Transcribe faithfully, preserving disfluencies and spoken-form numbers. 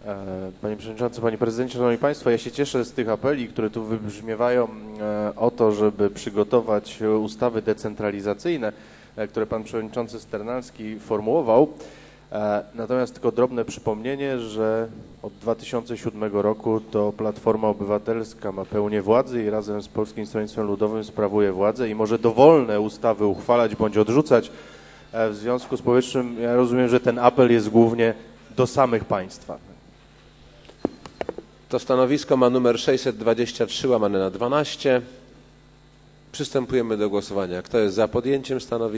Panie Przewodniczący, Panie Prezydencie, Szanowni Państwo, ja się cieszę z tych apeli, które tu wybrzmiewają o to, żeby przygotować ustawy decentralizacyjne, które Pan Przewodniczący Sternalski formułował. Natomiast tylko drobne przypomnienie, że od dwa tysiące siódmego roku to Platforma Obywatelska ma pełnię władzy i razem z Polskim Stronnictwem Ludowym sprawuje władzę i może dowolne ustawy uchwalać bądź odrzucać. W związku z powyższym ja rozumiem, że ten apel jest głównie do samych Państwa. To stanowisko ma numer sześćset dwadzieścia trzy łamane na dwanaście. Przystępujemy do głosowania. Kto jest za podjęciem stanowiska?